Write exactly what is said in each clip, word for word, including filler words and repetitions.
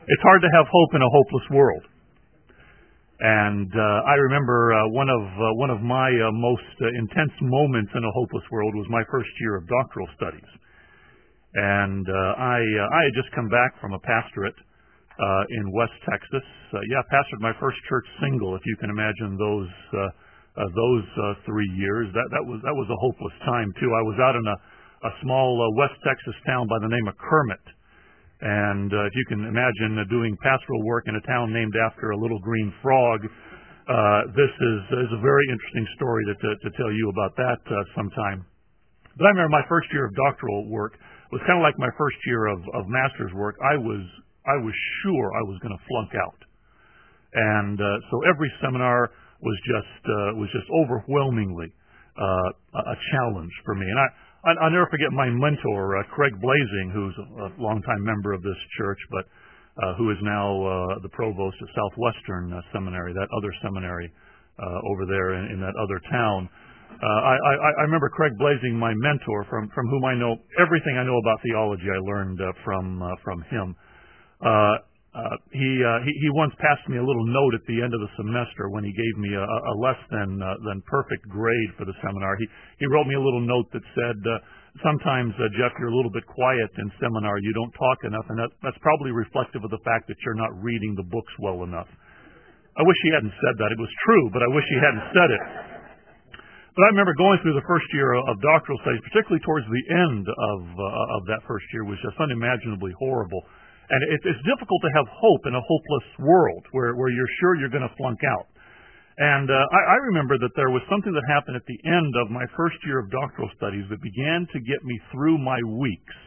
It's hard to have hope in a hopeless world. And uh, I remember uh, one of uh, one of my uh, most uh, intense moments in a hopeless world was my first year of doctoral studies. And uh, I uh, I had just come back from a pastorate uh, in West Texas. Uh, yeah, pastored my first church single, if you can imagine those uh, uh, those uh, three years. That that was that was a hopeless time too. I was out in a a small uh, West Texas town by the name of Kermit. And uh, if you can imagine uh, doing pastoral work in a town named after a little green frog, uh, this is, is a very interesting story to, to, to tell you about that uh, sometime. But I remember my first year of doctoral work was kind of like my first year of, of master's work. I was I was sure I was going to flunk out, and uh, so every seminar was just uh, was just overwhelmingly uh, a challenge for me. And I. I'll never forget my mentor, uh, Craig Blazing, who's a longtime member of this church, but uh, who is now uh, the provost at Southwestern uh, Seminary, that other seminary uh, over there in, in that other town. Uh, I, I, I remember Craig Blazing, my mentor, from, from whom I know everything I know about theology. I learned uh, from uh, from him. Uh, uh, he, uh, he he once passed me a little note at the end of the semester when he gave me a, a less than uh, than perfect grade for the seminar. He he wrote me a little note that said, uh, sometimes uh, Jeff, you're a little bit quiet in seminar. You don't talk enough, and that, that's probably reflective of the fact that you're not reading the books well enough. I wish he hadn't said that. It was true, but I wish he hadn't said it. But I remember going through the first year of doctoral studies, particularly towards the end of uh, of that first year, was just unimaginably horrible. And it, it's difficult to have hope in a hopeless world where, where you're sure you're going to flunk out. And uh, I, I remember that there was something that happened at the end of my first year of doctoral studies that began to get me through my weeks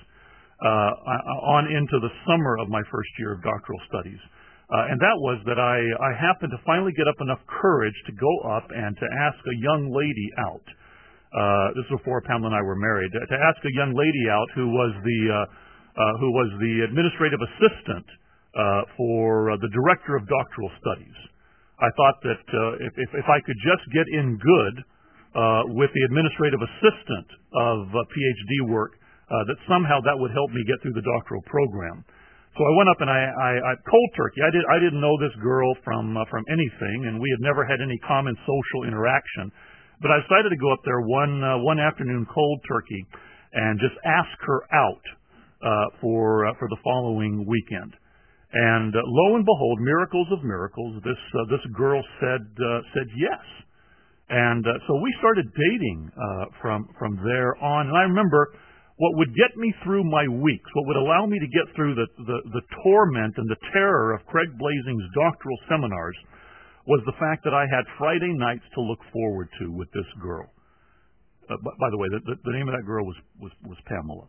uh, on into the summer of my first year of doctoral studies. Uh, and that was that I, I happened to finally get up enough courage to go up and to ask a young lady out. Uh, this was before Pamela and I were married. To, to ask a young lady out who was the uh, Uh, who was the administrative assistant uh, for uh, the director of doctoral studies. I thought that uh, if, if, if I could just get in good uh, with the administrative assistant of uh, PhD work, uh, that somehow that would help me get through the doctoral program. So I went up and I, I, I cold turkey. I did I didn't know this girl from uh, from anything, and we had never had any common social interaction. But I decided to go up there one uh, one afternoon cold turkey and just ask her out. Uh, for uh, for the following weekend, and uh, lo and behold, miracles of miracles, this uh, this girl said uh, said yes, and uh, so we started dating uh, from from there on. And I remember what would get me through my weeks, what would allow me to get through the the, the torment and the terror of Craig Blazing's doctoral seminars, was the fact that I had Friday nights to look forward to with this girl. Uh, by, by the way, the, the, the name of that girl was was, was Pamela.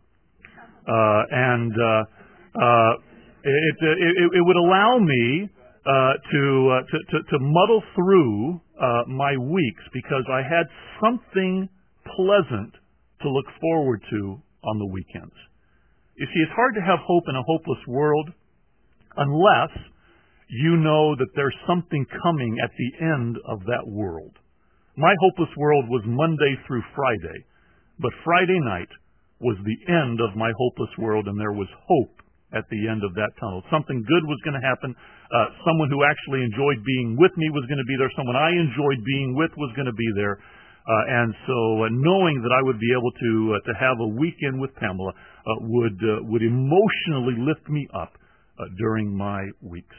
Uh, and uh, uh, it, it, it would allow me uh, to, uh, to, to to muddle through uh, my weeks because I had something pleasant to look forward to on the weekends. You see, it's hard to have hope in a hopeless world unless you know that there's something coming at the end of that world. My hopeless world was Monday through Friday, but Friday night was the end of my hopeless world, and there was hope at the end of that tunnel. Something good was going to happen. Uh, someone who actually enjoyed being with me was going to be there. Someone I enjoyed being with was going to be there. Uh, and so uh, knowing that I would be able to uh, to have a weekend with Pamela uh, would uh, would emotionally lift me up uh, during my weeks.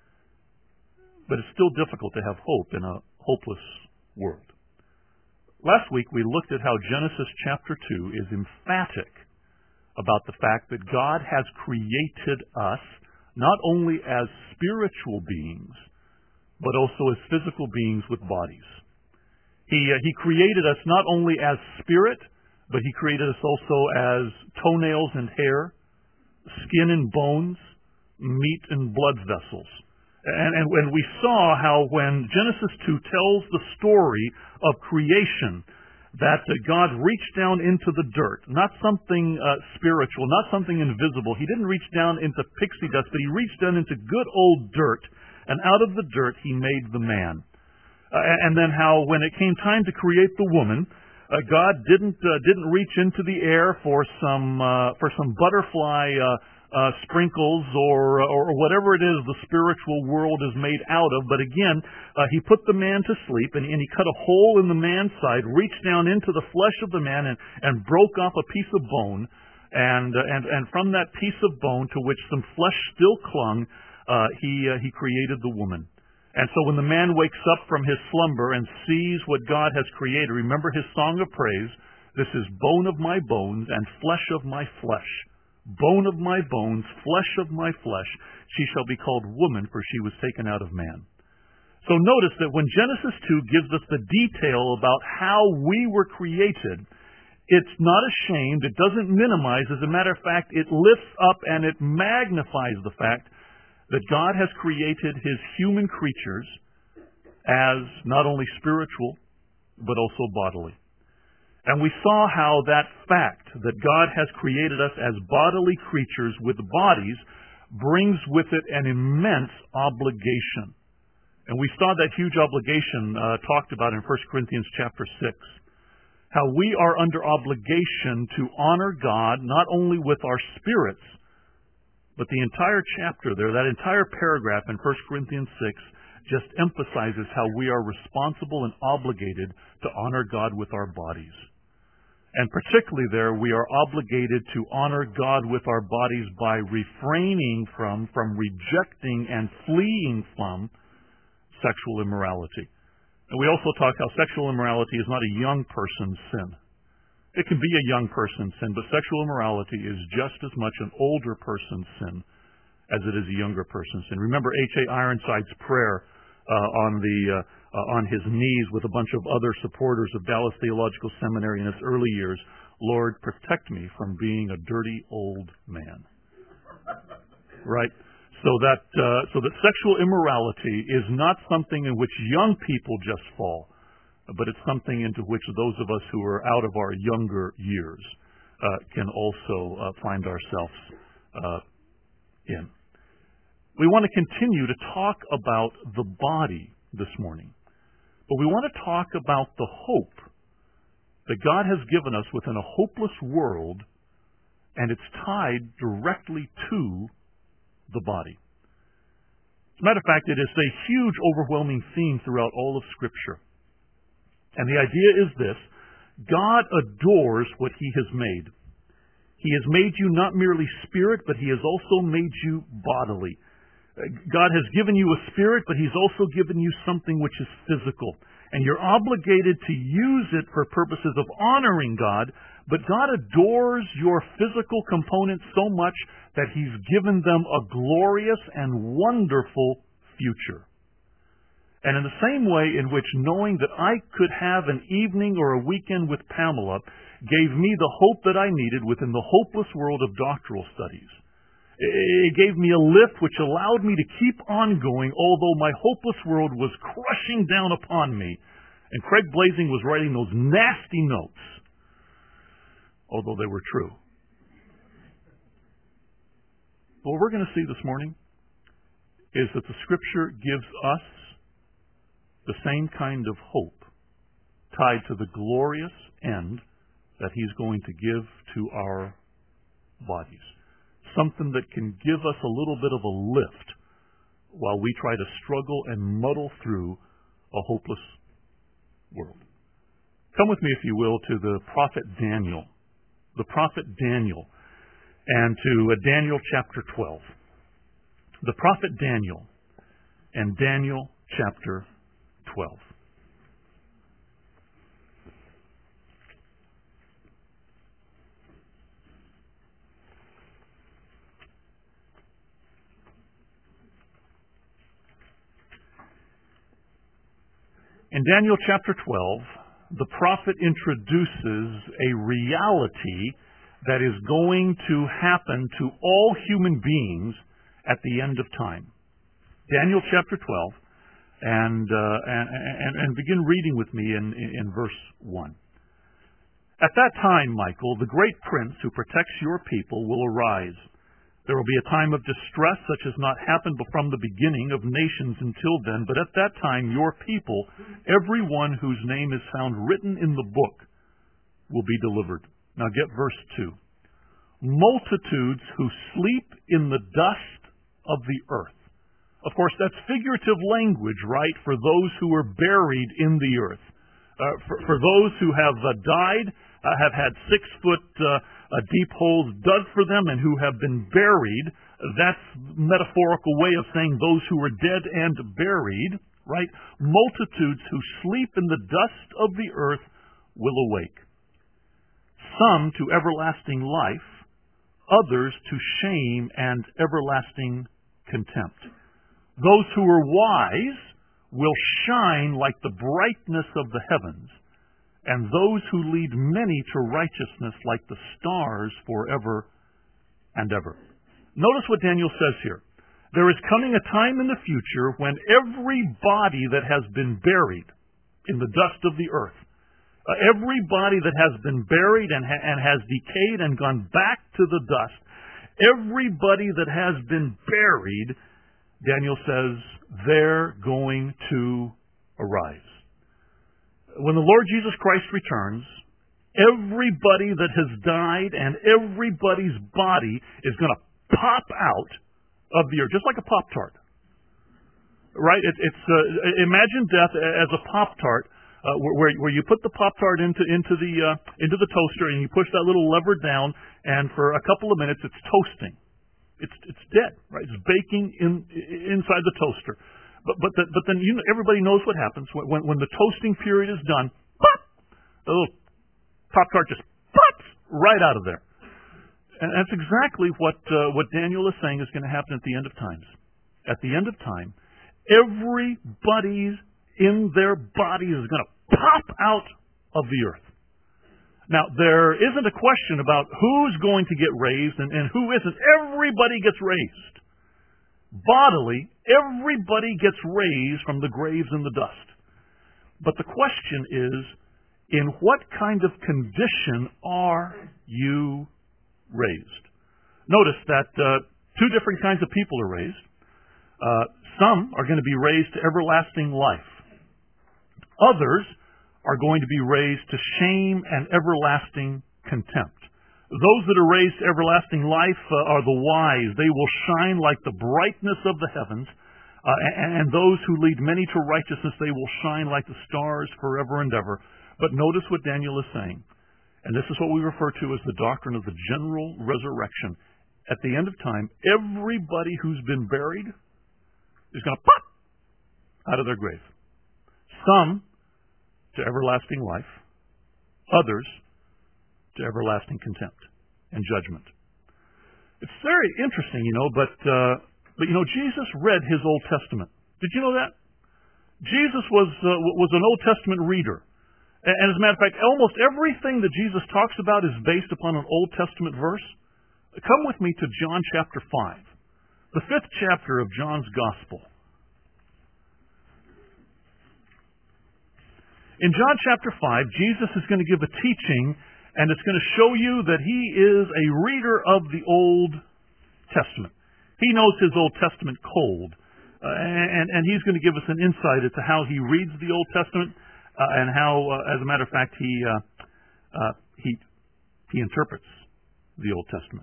But it's still difficult to have hope in a hopeless world. Last week we looked at how Genesis chapter two is emphatic about the fact that God has created us not only as spiritual beings, but also as physical beings with bodies. He, uh, he created us not only as spirit, but He created us also as toenails and hair, skin and bones, meat and blood vessels. And, and when we saw how when Genesis two tells the story of creation, that uh, God reached down into the dirt, not something uh, spiritual, not something invisible. He didn't reach down into pixie dust, but He reached down into good old dirt, and out of the dirt He made the man. Uh, and then how when it came time to create the woman, uh, God didn't uh, didn't reach into the air for some uh, for some butterfly uh, uh, sprinkles or, or whatever it is the spiritual world is made out of. But again, uh, he put the man to sleep, and, and he cut a hole in the man's side, reached down into the flesh of the man, and, and broke off a piece of bone. And, uh, and, and from that piece of bone to which some flesh still clung, uh, he, uh, he created the woman. And so when the man wakes up from his slumber and sees what God has created, remember his song of praise, this is bone of my bones and flesh of my flesh. Bone of my bones, flesh of my flesh. She shall be called woman, for she was taken out of man. So notice that when Genesis two gives us the detail about how we were created, it's not ashamed, it doesn't minimize. As a matter of fact, it lifts up and it magnifies the fact that God has created his human creatures as not only spiritual, but also bodily. And we saw how that fact that God has created us as bodily creatures with bodies brings with it an immense obligation. And we saw that huge obligation uh, talked about in First Corinthians chapter six. How we are under obligation to honor God not only with our spirits, but the entire chapter there, that entire paragraph in First Corinthians six, just emphasizes how we are responsible and obligated to honor God with our bodies. And particularly there, we are obligated to honor God with our bodies by refraining from, from rejecting and fleeing from sexual immorality. And we also talk how sexual immorality is not a young person's sin. It can be a young person's sin, but sexual immorality is just as much an older person's sin as it is a younger person's sin. Remember H A Ironside's prayer uh, on the uh, uh, on his knees with a bunch of other supporters of Dallas Theological Seminary in its early years. Lord, protect me from being a dirty old man. Right? So that uh, so that sexual immorality is not something in which young people just fall, but it's something into which those of us who are out of our younger years uh, can also uh, find ourselves uh, in. We want to continue to talk about the body this morning, but we want to talk about the hope that God has given us within a hopeless world, and it's tied directly to the body. As a matter of fact, it is a huge, overwhelming theme throughout all of Scripture. And the idea is this: God adores what He has made. He has made you not merely spirit, but He has also made you bodily. God has given you a spirit, but He's also given you something which is physical. And you're obligated to use it for purposes of honoring God, but God adores your physical components so much that He's given them a glorious and wonderful future. And in the same way in which knowing that I could have an evening or a weekend with Pamela gave me the hope that I needed within the hopeless world of doctoral studies. It gave me a lift which allowed me to keep on going, although my hopeless world was crushing down upon me. And Craig Blazing was writing those nasty notes, although they were true. But what we're going to see this morning is that the Scripture gives us the same kind of hope tied to the glorious end that He's going to give to our bodies. Something that can give us a little bit of a lift while we try to struggle and muddle through a hopeless world. Come with me, if you will, to the prophet Daniel. The prophet Daniel. And to uh, Daniel chapter twelve. The prophet Daniel and Daniel chapter twelve. In Daniel chapter twelve, the prophet introduces a reality that is going to happen to all human beings at the end of time. Daniel chapter twelve, and uh, and, and, and begin reading with me in, in verse one. At that time, Michael, the great prince who protects your people, will arise. There will be a time of distress such as not happened from the beginning of nations until then, but at that time your people, every one whose name is found written in the book, will be delivered. Now get verse two. multitudes who sleep in the dust of the earth. Of course, that's figurative language, right, for those who are buried in the earth. Uh, for, for those who have uh, died, uh, have had six-foot uh, uh, deep holes dug for them and who have been buried, that's metaphorical way of saying those who are dead and buried, right? Multitudes who sleep in the dust of the earth will awake. Some to everlasting life, others to shame and everlasting contempt. Those who are wise will shine like the brightness of the heavens, and those who lead many to righteousness like the stars forever and ever. Notice what Daniel says here. There is coming a time in the future when every body that has been buried in the dust of the earth, uh, every body that has been buried and, ha- and has decayed and gone back to the dust, everybody that has been buried, Daniel says, they're going to arise. When the Lord Jesus Christ returns, everybody that has died and everybody's body is going to pop out of the earth, just like a Pop-Tart. Right? It, it's uh, imagine death as a Pop-Tart, uh, where, where you put the Pop-Tart into into the uh, into the toaster and you push that little lever down, and for a couple of minutes it's toasting. It's it's dead, right? It's baking in inside the toaster. But but the, but then you know, everybody knows what happens when when the toasting period is done. Pop! The little Pop-Tart just pops right out of there. And that's exactly what uh, what Daniel is saying is going to happen at the end of times. At the end of time, everybody's in their bodies is going to pop out of the earth. Now, there isn't a question about who's going to get raised and, and who isn't. Everybody gets raised. Bodily, everybody gets raised from the graves and the dust. But the question is, in what kind of condition are you raised? Notice that uh, two different kinds of people are raised. Uh, some are going to be raised to everlasting life. Others are going to be raised to shame and everlasting contempt. Those that are raised to everlasting life uh, are the wise. They will shine like the brightness of the heavens. Uh, and, and those who lead many to righteousness, they will shine like the stars forever and ever. But notice what Daniel is saying. And this is what we refer to as the doctrine of the general resurrection. At the end of time, everybody who's been buried is going to pop out of their grave. Some to everlasting life, others to everlasting contempt and judgment. It's very interesting, you know, but, uh, but you know, Jesus read his Old Testament. Did you know that? Jesus was, uh, was an Old Testament reader. And as a matter of fact, almost everything that Jesus talks about is based upon an Old Testament verse. Come with me to John chapter five, the fifth chapter of John's Gospel. In John chapter five, Jesus is going to give a teaching, and it's going to show you that he is a reader of the Old Testament. He knows his Old Testament cold, uh, and, and he's going to give us an insight into how he reads the Old Testament uh, and how, uh, as a matter of fact, he, uh, uh, he, he interprets the Old Testament.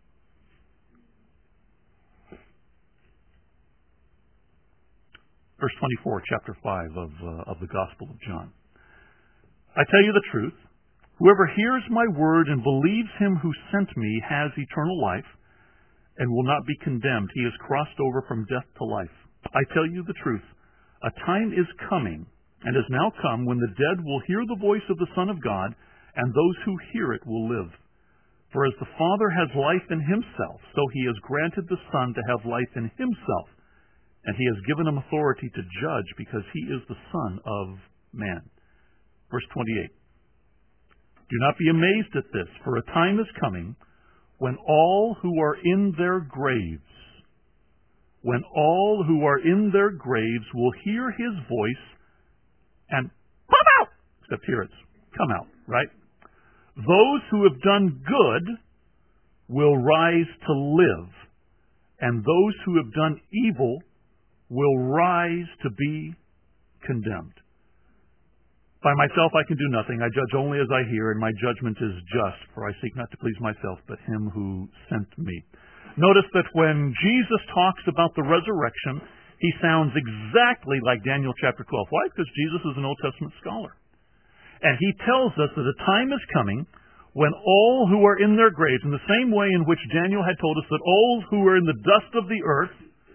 Verse twenty-four, chapter five of, uh, of the Gospel of John. I tell you the truth, whoever hears my word and believes him who sent me has eternal life and will not be condemned. He has crossed over from death to life. I tell you the truth, a time is coming and has now come when the dead will hear the voice of the Son of God, and those who hear it will live. For as the Father has life in himself, so he has granted the Son to have life in himself, and he has given him authority to judge because he is the Son of Man. Verse twenty-eight. Do not be amazed at this, for a time is coming when all who are in their graves, when all who are in their graves will hear his voice and pop out! Except here it's come out, right? Those who have done good will rise to live, and those who have done evil will rise to be condemned. By myself I can do nothing. I judge only as I hear, and my judgment is just, for I seek not to please myself, but him who sent me. Notice that when Jesus talks about the resurrection, he sounds exactly like Daniel chapter twelve. Why? Because Jesus is an Old Testament scholar. And he tells us that a time is coming when all who are in their graves, in the same way in which Daniel had told us that all who are in the dust of the earth,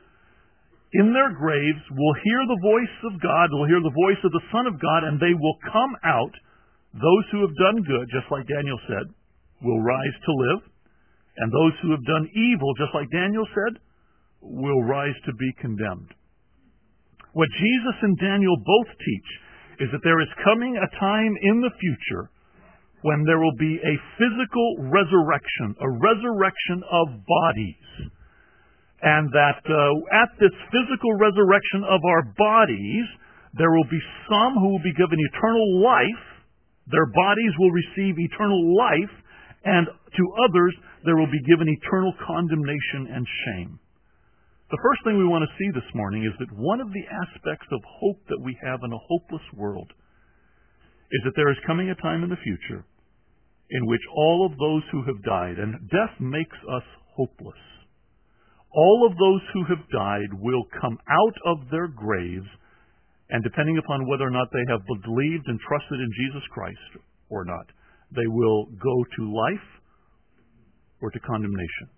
in their graves, will hear the voice of God, will hear the voice of the Son of God, and they will come out. Those who have done good, just like Daniel said, will rise to live. And those who have done evil, just like Daniel said, will rise to be condemned. What Jesus and Daniel both teach is that there is coming a time in the future when there will be a physical resurrection, a resurrection of bodies. And that uh, at this physical resurrection of our bodies, there will be some who will be given eternal life. Their bodies will receive eternal life, and to others there will be given eternal condemnation and shame. The first thing we want to see this morning is that one of the aspects of hope that we have in a hopeless world is that there is coming a time in the future in which all of those who have died, and death makes us hopeless, all of those who have died will come out of their graves, and depending upon whether or not they have believed and trusted in Jesus Christ or not, they will go to life or to condemnation.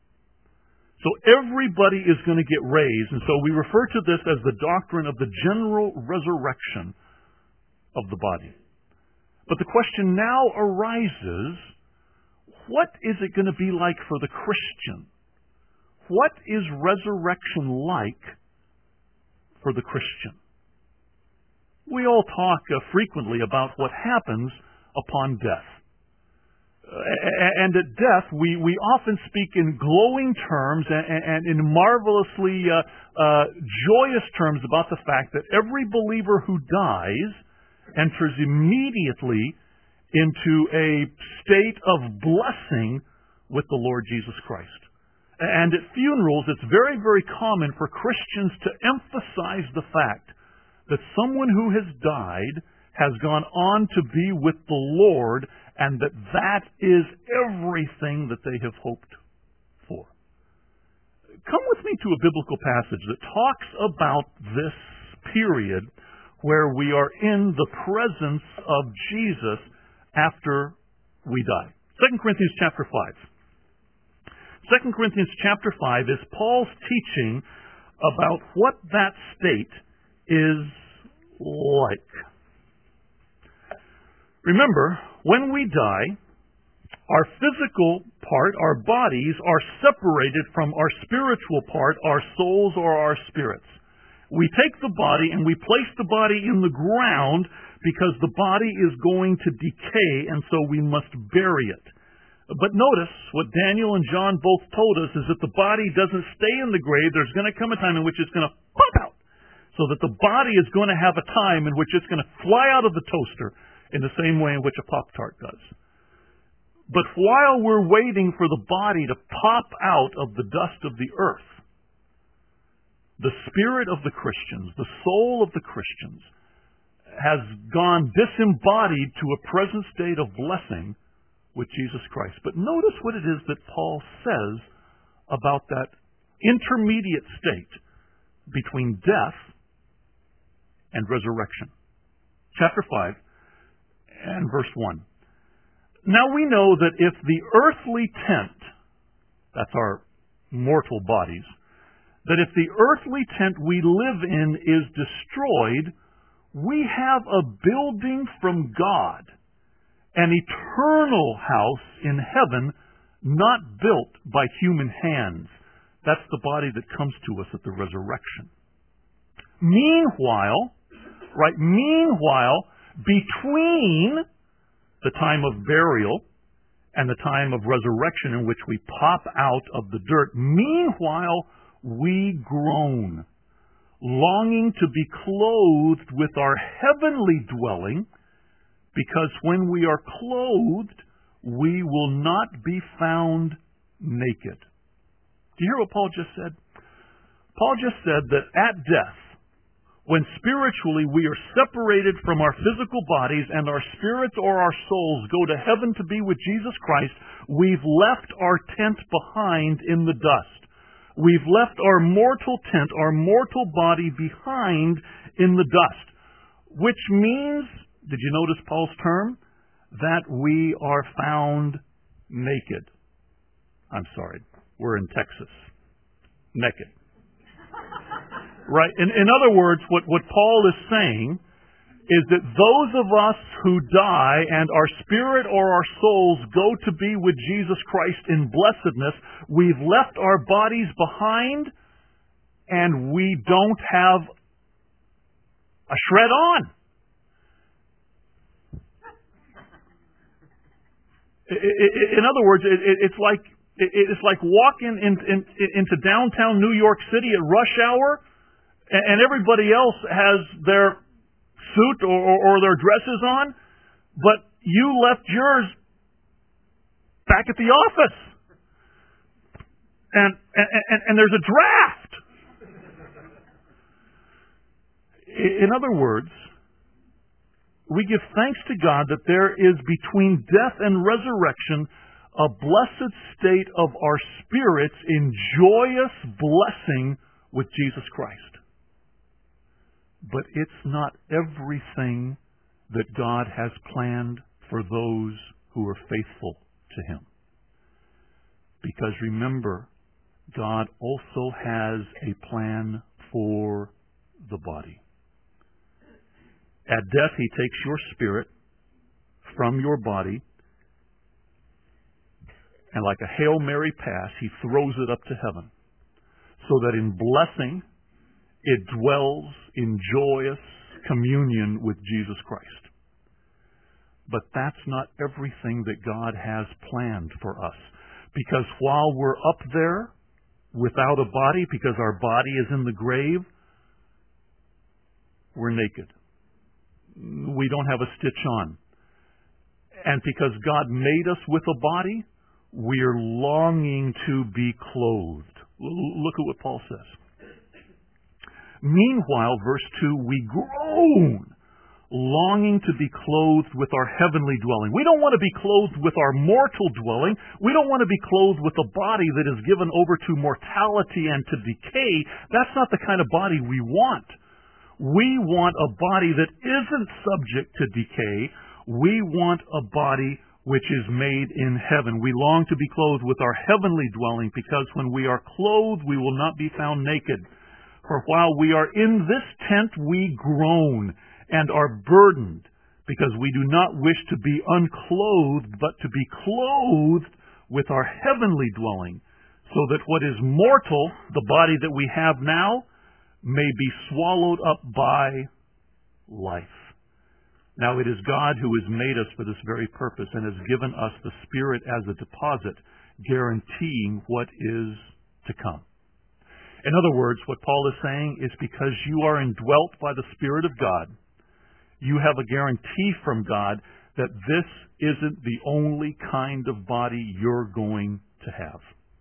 So everybody is going to get raised, and so we refer to this as the doctrine of the general resurrection of the body. But the question now arises, what is it going to be like for the Christian? What is resurrection like for the Christian? We all talk uh, frequently about what happens upon death. And at death, we, we often speak in glowing terms and, and in marvelously uh, uh, joyous terms about the fact that every believer who dies enters immediately into a state of blessing with the Lord Jesus Christ. And at funerals, it's very, very common for Christians to emphasize the fact that someone who has died has gone on to be with the Lord, and that that is everything that they have hoped for. Come with me to a biblical passage that talks about this period where we are in the presence of Jesus after we die. Second Corinthians chapter five. Second Corinthians chapter five is Paul's teaching about what that state is like. Remember, when we die, our physical part, our bodies, are separated from our spiritual part, our souls or our spirits. We take the body and we place the body in the ground because the body is going to decay, and so we must bury it. But notice what Daniel and John both told us is that the body doesn't stay in the grave. There's going to come a time in which it's going to pop out, so that the body is going to have a time in which it's going to fly out of the toaster in the same way in which a Pop-Tart does. But while we're waiting for the body to pop out of the dust of the earth, the spirit of the Christians, the soul of the Christians, has gone disembodied to a present state of blessing with Jesus Christ. But notice what it is that Paul says about that intermediate state between death and resurrection. Chapter five and verse one. Now we know that if the earthly tent, that's our mortal bodies, that if the earthly tent we live in is destroyed, we have a building from God, an eternal house in heaven, not built by human hands. That's the body that comes to us at the resurrection. Meanwhile, right, meanwhile, between the time of burial and the time of resurrection in which we pop out of the dirt, meanwhile, we groan, longing to be clothed with our heavenly dwelling, because when we are clothed, we will not be found naked. Do you hear what Paul just said? Paul just said that at death, When spiritually we are separated from our physical bodies and our spirits or our souls go to heaven to be with Jesus Christ, we've left our tent behind in the dust. We've left our mortal tent, our mortal body behind in the dust. Which means, did you notice Paul's term? That we are found naked. I'm sorry, we're in Texas. Naked. Right? In, in other words, what, what Paul is saying is that those of us who die and our spirit or our souls go to be with Jesus Christ in blessedness, we've left our bodies behind and we don't have a shred on. In other words, it's like it's like walking in, in, into downtown New York City at rush hour, and everybody else has their suit or, or, or their dresses on, but you left yours back at the office, and and, and, and there's a draft. In other words, we give thanks to God that there is between death and resurrection a blessed state of our spirits in joyous blessing with Jesus Christ. But it's not everything that God has planned for those who are faithful to Him. Because remember, God also has a plan for the body. At death, He takes your spirit from your body, and like a Hail Mary pass, He throws it up to heaven, so that in blessing, it dwells in joyous communion with Jesus Christ. But that's not everything that God has planned for us. Because while we're up there without a body, because our body is in the grave, we're naked. We don't have a stitch on. And because God made us with a body, we're longing to be clothed. Look at what Paul says. Meanwhile, verse two, we groan, longing to be clothed with our heavenly dwelling. We don't want to be clothed with our mortal dwelling. We don't want to be clothed with a body that is given over to mortality and to decay. That's not the kind of body we want. We want a body that isn't subject to decay. We want a body which is made in heaven. We long to be clothed with our heavenly dwelling, because when we are clothed, we will not be found naked. For while we are in this tent, we groan and are burdened, because we do not wish to be unclothed, but to be clothed with our heavenly dwelling, so that what is mortal, the body that we have now, may be swallowed up by life. Now it is God who has made us for this very purpose and has given us the Spirit as a deposit, guaranteeing what is to come. In other words, what Paul is saying is, because you are indwelt by the Spirit of God, you have a guarantee from God that this isn't the only kind of body you're going to have.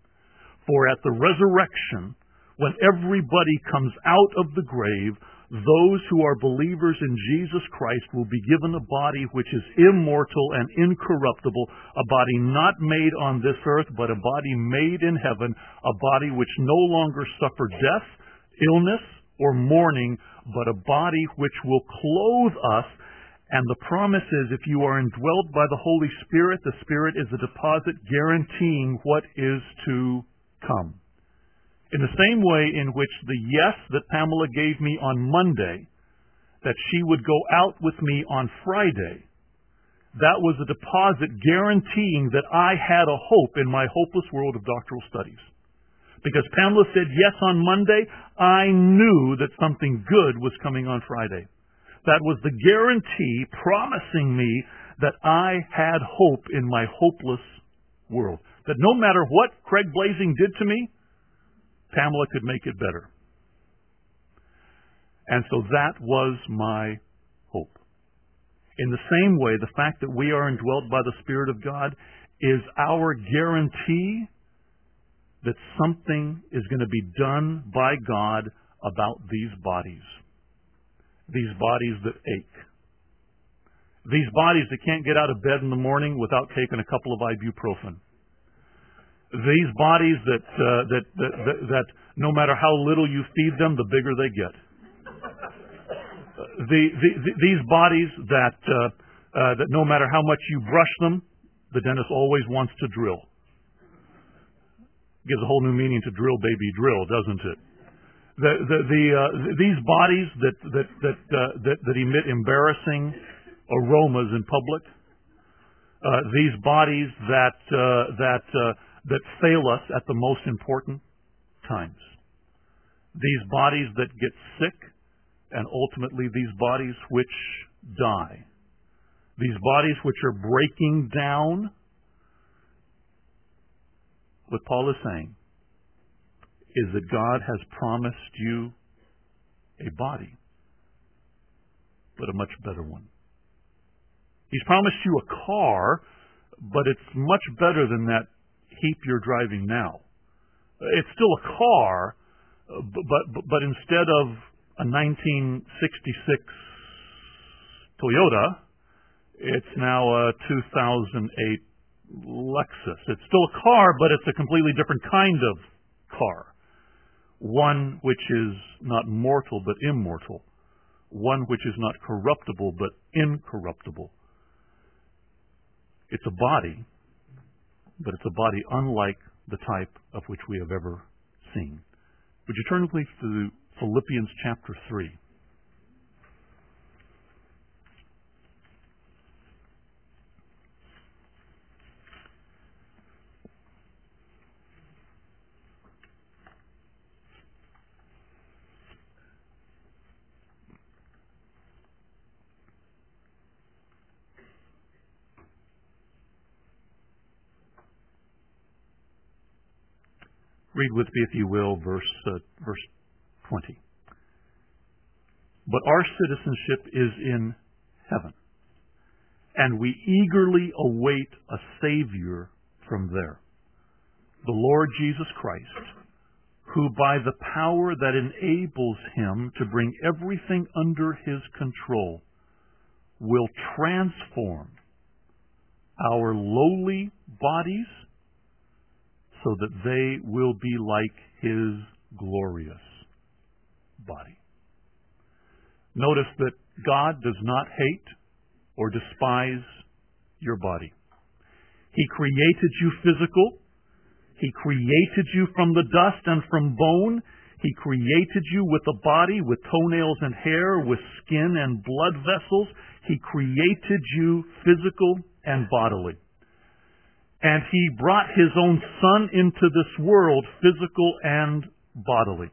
For at the resurrection, when everybody comes out of the grave, those who are believers in Jesus Christ will be given a body which is immortal and incorruptible, a body not made on this earth, but a body made in heaven, a body which no longer suffers death, illness, or mourning, but a body which will clothe us. And the promise is, if you are indwelt by the Holy Spirit, the Spirit is a deposit guaranteeing what is to come. In the same way in which the yes that Pamela gave me on Monday, that she would go out with me on Friday, that was a deposit guaranteeing that I had a hope in my hopeless world of doctoral studies. Because Pamela said yes on Monday, I knew that something good was coming on Friday. That was the guarantee promising me that I had hope in my hopeless world. That no matter what Craig Blazing did to me, Pamela could make it better. And so that was my hope. In the same way, the fact that we are indwelt by the Spirit of God is our guarantee that something is going to be done by God about these bodies. these bodies that ache, these bodies that can't get out of bed in the morning without taking a couple of ibuprofen, these bodies that, uh, that, that, that, that no matter how little you feed them, the bigger they get. The, the, the, these bodies that, uh, uh, that no matter how much you brush them, the dentist always wants to drill. Gives a whole new meaning to drill, baby, drill, doesn't it? The, the, the, uh, these bodies that, that, that, uh, that, that emit embarrassing aromas in public, uh, these bodies that, uh, that, uh, that fail us at the most important times, these bodies that get sick, and ultimately these bodies which die, these bodies which are breaking down. What Paul is saying is that God has promised you a body, but a much better one. He's promised you a car, but it's much better than that heap you're driving now. It's still a car, but, but, but instead of a nineteen sixty-six Toyota, it's now a two thousand eight Lexus. It's still a car, but it's a completely different kind of car. One which is not mortal but immortal. One which is not corruptible but incorruptible. It's a body, but it's a body unlike the type of which we have ever seen. Would you turn please to Philippians chapter three. Read with me, if you will, verse uh, verse twenty. But our citizenship is in heaven, and we eagerly await a Savior from there, the Lord Jesus Christ, who by the power that enables him to bring everything under his control will transform our lowly bodies so that they will be like his glorious body. Notice that God does not hate or despise your body. He created you physical. He created you from the dust and from bone. He created you with a body, with toenails and hair, with skin and blood vessels. He created you physical and bodily. And he brought his own Son into this world, physical and bodily.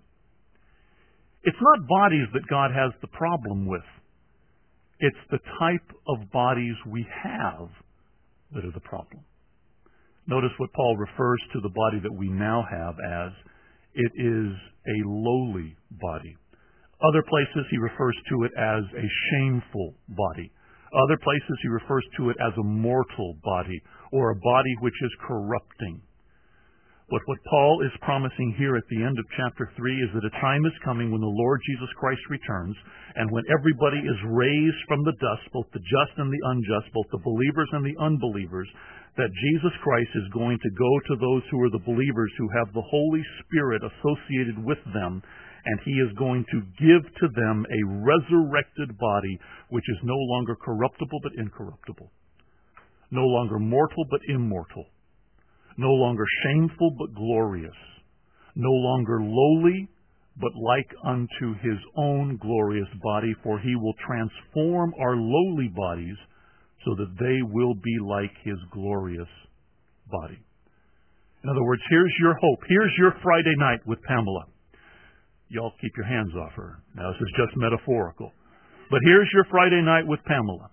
It's not bodies that God has the problem with. It's the type of bodies we have that are the problem. Notice what Paul refers to the body that we now have as. It is a lowly body. Other places he refers to it as a shameful body. Other places he refers to it as a mortal body, or a body which is corrupting. But what Paul is promising here at the end of chapter three is that a time is coming when the Lord Jesus Christ returns, and when everybody is raised from the dust, both the just and the unjust, both the believers and the unbelievers, that Jesus Christ is going to go to those who are the believers, who have the Holy Spirit associated with them, and he is going to give to them a resurrected body which is no longer corruptible but incorruptible, no longer mortal but immortal, no longer shameful but glorious, no longer lowly but like unto his own glorious body, for he will transform our lowly bodies so that they will be like his glorious body. In other words, here's your hope. Here's your Friday night with Pamela. Y'all keep your hands off her. Now, this is just metaphorical. But here's your Friday night with Pamela.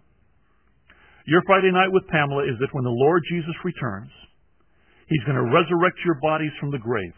Your Friday night with Pamela is that when the Lord Jesus returns, he's going to resurrect your bodies from the grave.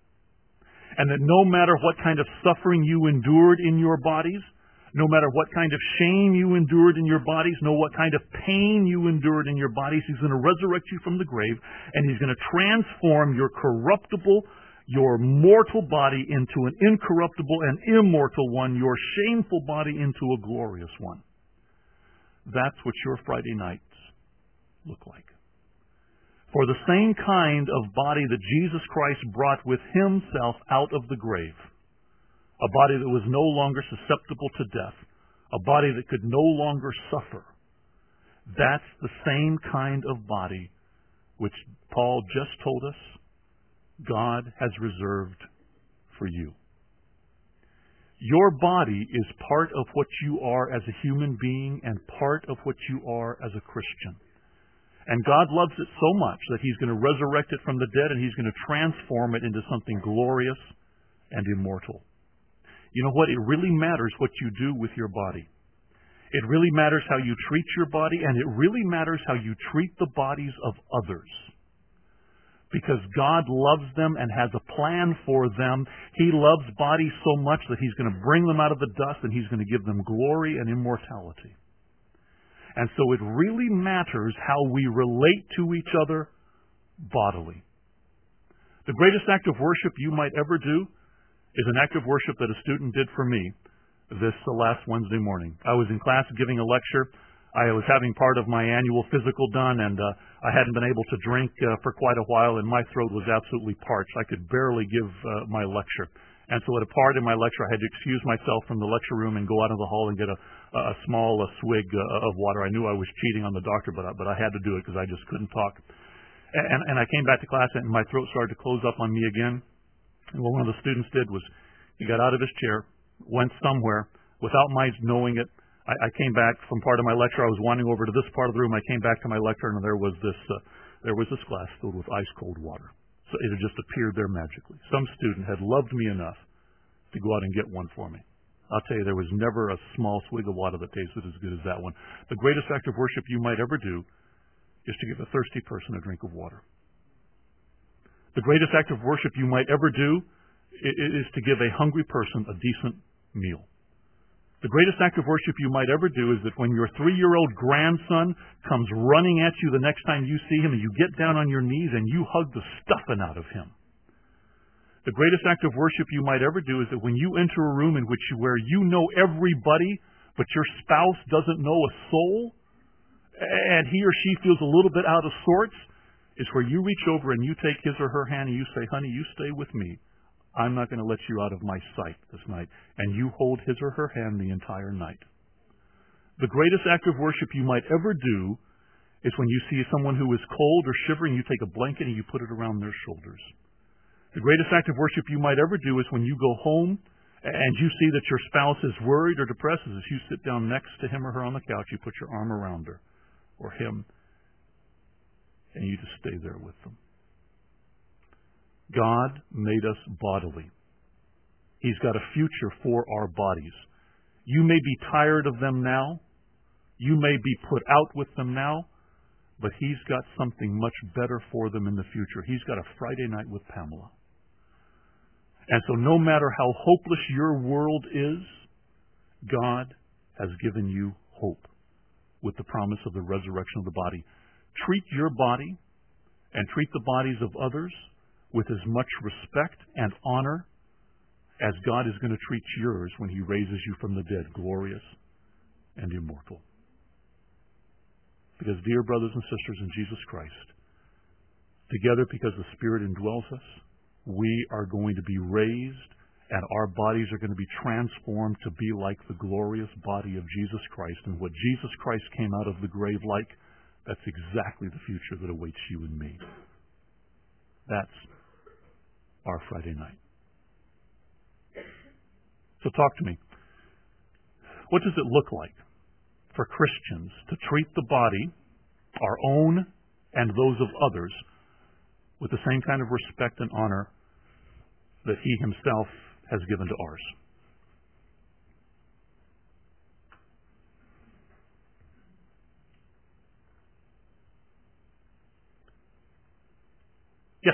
And that no matter what kind of suffering you endured in your bodies, no matter what kind of shame you endured in your bodies, no what kind of pain you endured in your bodies, he's going to resurrect you from the grave, and he's going to transform your corruptible, your mortal body into an incorruptible and immortal one, your shameful body into a glorious one. That's what your Friday nights look like. For the same kind of body that Jesus Christ brought with himself out of the grave, a body that was no longer susceptible to death, a body that could no longer suffer, that's the same kind of body which Paul just told us God has reserved for you. Your body is part of what you are as a human being and part of what you are as a Christian. And God loves it so much that he's going to resurrect it from the dead and he's going to transform it into something glorious and immortal. You know what? It really matters what you do with your body. It really matters how you treat your body, and it really matters how you treat the bodies of others. Because God loves them and has a plan for them. He loves bodies so much that he's going to bring them out of the dust and he's going to give them glory and immortality. And so it really matters how we relate to each other bodily. The greatest act of worship you might ever do is an act of worship that a student did for me this uh, last Wednesday morning. I was in class giving a lecture. I was having part of my annual physical done, and uh, I hadn't been able to drink uh, for quite a while, and my throat was absolutely parched. I could barely give uh, my lecture. And so at a part in my lecture, I had to excuse myself from the lecture room and go out in the hall and get a, a small a swig uh, of water. I knew I was cheating on the doctor, but I, but I had to do it because I just couldn't talk. And, and I came back to class, and my throat started to close up on me again. And what one of the students did was he got out of his chair, went somewhere without my knowing it. I, I came back from part of my lecture. I was wandering over to this part of the room. I came back to my lecture, and there was this uh, there was this glass filled with ice cold water. So it had just appeared there magically. Some student had loved me enough to go out and get one for me. I'll tell you, there was never a small swig of water that tasted as good as that one. The greatest act of worship you might ever do is to give a thirsty person a drink of water. The greatest act of worship you might ever do is to give a hungry person a decent meal. The greatest act of worship you might ever do is that when your three-year-old grandson comes running at you the next time you see him, and you get down on your knees and you hug the stuffing out of him. The greatest act of worship you might ever do is that when you enter a room in which you, where you know everybody, but your spouse doesn't know a soul, and he or she feels a little bit out of sorts, is where you reach over and you take his or her hand and you say, honey, you stay with me. I'm not going to let you out of my sight this night. And you hold his or her hand the entire night. The greatest act of worship you might ever do is when you see someone who is cold or shivering, you take a blanket and you put it around their shoulders. The greatest act of worship you might ever do is when you go home and you see that your spouse is worried or depressed. As you sit down next to him or her on the couch, you put your arm around her or him, and you just stay there with them. God made us bodily. He's got a future for our bodies. You may be tired of them now. You may be put out with them now. But He's got something much better for them in the future. He's got a Friday night with Pamela. And so no matter how hopeless your world is, God has given you hope with the promise of the resurrection of the body. Treat your body and treat the bodies of others with as much respect and honor as God is going to treat yours when He raises you from the dead, glorious and immortal. Because, dear brothers and sisters in Jesus Christ, together, because the Spirit indwells us, we are going to be raised and our bodies are going to be transformed to be like the glorious body of Jesus Christ. And what Jesus Christ came out of the grave like, that's exactly the future that awaits you and me. That's our Friday night. So talk to me. What does it look like for Christians to treat the body, our own and those of others, with the same kind of respect and honor that He Himself has given to ours? Yes.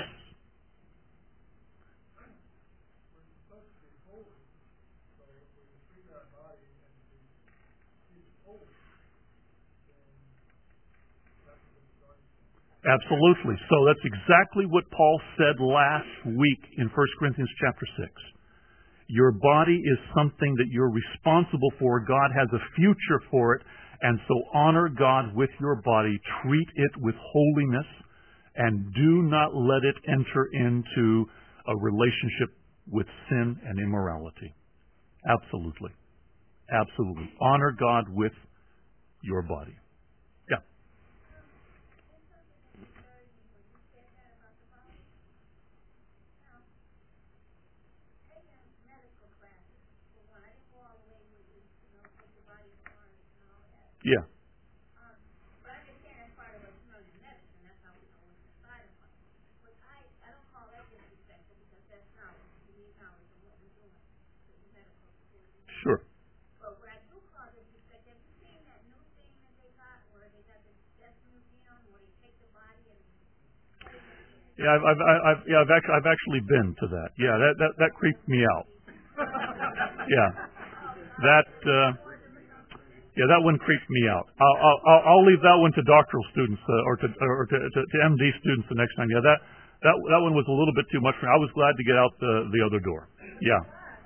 Absolutely. So that's exactly what Paul said last week in First Corinthians chapter six. Your body is something that you're responsible for. God has a future for it. And so honor God with your body. Treat it with holiness. And do not let it enter into a relationship with sin and immorality. Absolutely. Absolutely. Honor God with your body. Yeah. Yeah. Sure. Yeah, I've, I've, I've, yeah, I've actually, I've actually been to that. Yeah, that, that, that creeped me out. Yeah, that, uh, yeah, that one creeped me out. I'll, I'll, I'll leave that one to doctoral students uh, or to, or to, to, to M D students the next time. Yeah, that, that, that one was a little bit too much for me. I was glad to get out the, the other door. Yeah.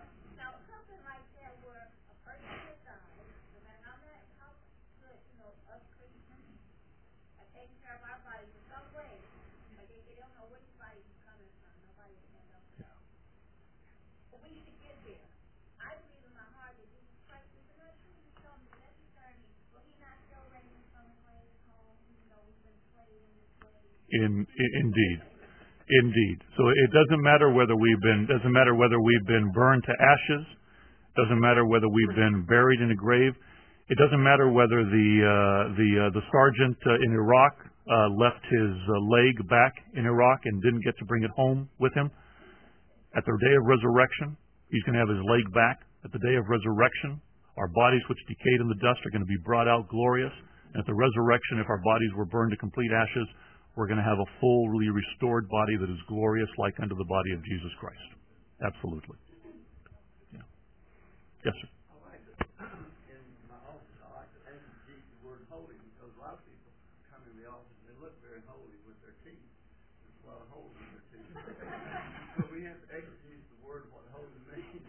In, in, indeed, indeed. So it doesn't matter whether we've been doesn't matter whether we've been burned to ashes. Doesn't matter whether we've been buried in a grave. It doesn't matter whether the uh, the uh, the sergeant uh, in Iraq uh, left his uh, leg back in Iraq and didn't get to bring it home with him. At the day of resurrection, he's going to have his leg back. At the day of resurrection, our bodies which decayed in the dust are going to be brought out glorious. And at the resurrection, if our bodies were burned to complete ashes, we're going to have a fully restored body that is glorious like unto the body of Jesus Christ. Absolutely. Yeah. Yes, sir. I like to, in my office, I like to exegete the word holy because a lot of people come in the office and they look very holy with their teeth. There's a lot of holes in their teeth. So we have to exegete the word, what holy means.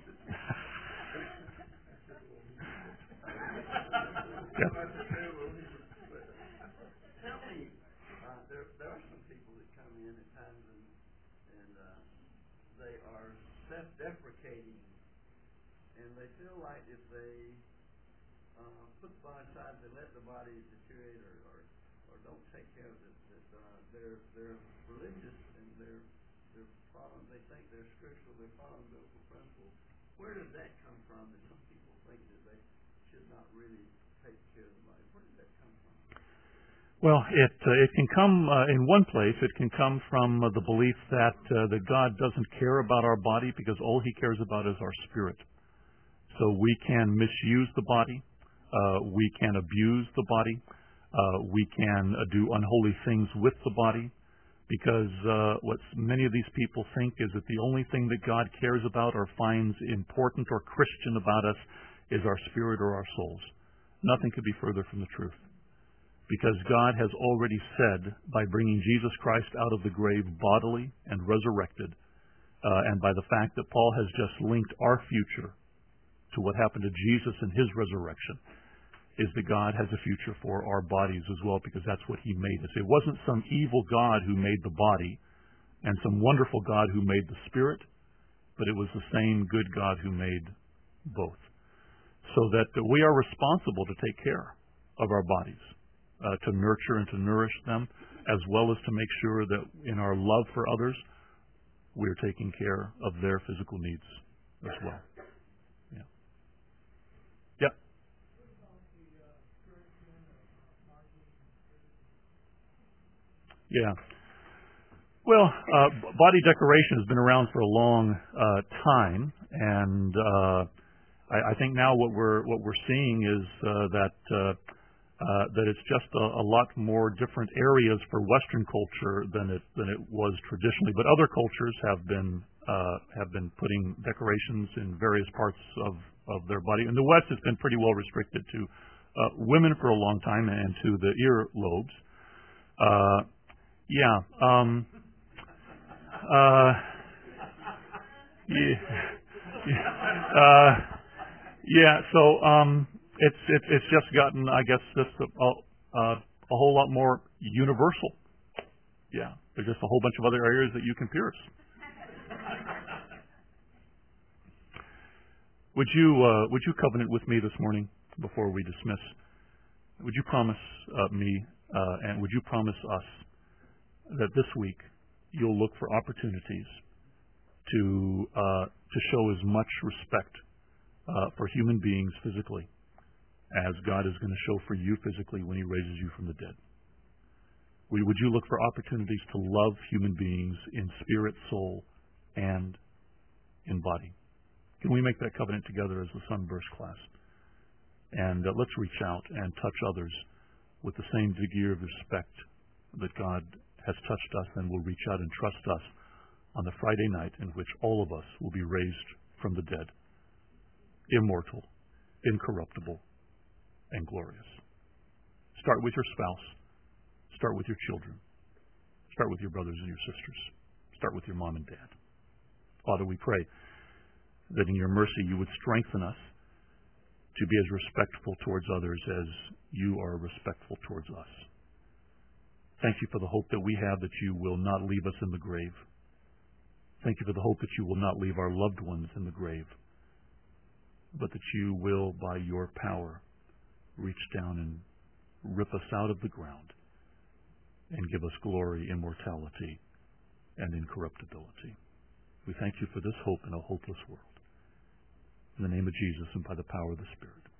Yeah. Tell me, uh, there, there are some people that come in at times and, and uh, they are self-deprecating, and they feel like if they uh, put the body aside, they let the body deteriorate or, or, or don't take care of it, that uh, they're, they're religious and they're, they're following, they think they're scriptural, they're following biblical principles. Where does that come from that some people think that they should not really take care of the body? Where does that come from? Well, it uh, it can come uh, in one place. It can come from uh, the belief that uh, that God doesn't care about our body because all He cares about is our spirit. So we can misuse the body, uh, we can abuse the body, uh, we can uh, do unholy things with the body, because uh, what many of these people think is that the only thing that God cares about or finds important or Christian about us is our spirit or our souls. Nothing could be further from the truth. Because God has already said, by bringing Jesus Christ out of the grave bodily and resurrected, uh, and by the fact that Paul has just linked our future to what happened to Jesus in His resurrection, is that God has a future for our bodies as well, because that's what He made us. It wasn't some evil God who made the body and some wonderful God who made the spirit, but it was the same good God who made both. So that we are responsible to take care of our bodies. Uh, to nurture and to nourish them, as well as to make sure that in our love for others, we're taking care of their physical needs as well. Yeah. Yeah. Yeah. Well, uh, body decoration has been around for a long uh, time, and uh, I, I think now what we're what we're seeing is uh, that. Uh, Uh, that it's just a, a lot more different areas for Western culture than it than it was traditionally. But other cultures have been uh, have been putting decorations in various parts of, of their body. In the West, it's been pretty well restricted to uh, women for a long time and to the earlobes. Uh, Yeah. Um, uh, yeah. yeah. Uh, yeah. So um, it's it's it's just gotten, I guess, just a, a, a whole lot more universal. Yeah. There's just a whole bunch of other areas that you can pierce. Would you uh, would you covenant with me this morning before we dismiss? Would you promise uh, me uh, and would you promise us that this week you'll look for opportunities to uh, to show as much respect uh, for human beings physically as God is going to show for you physically when He raises you from the dead? Would, would you look for opportunities to love human beings in spirit, soul, and in body? Can we make that covenant together as the Sunburst class? And uh, let's reach out and touch others with the same degree of respect that God has touched us and will reach out and trust us on the Friday night in which all of us will be raised from the dead, immortal, incorruptible, and glorious. Start with your spouse. Start with your children. Start with your brothers and your sisters. Start with your mom and dad. Father, we pray that in your mercy you would strengthen us to be as respectful towards others as you are respectful towards us. Thank you for the hope that we have that you will not leave us in the grave. Thank you for the hope that you will not leave our loved ones in the grave, but that you will, by your power, reach down and rip us out of the ground and give us glory, immortality, and incorruptibility. We thank you for this hope in a hopeless world. In the name of Jesus and by the power of the Spirit.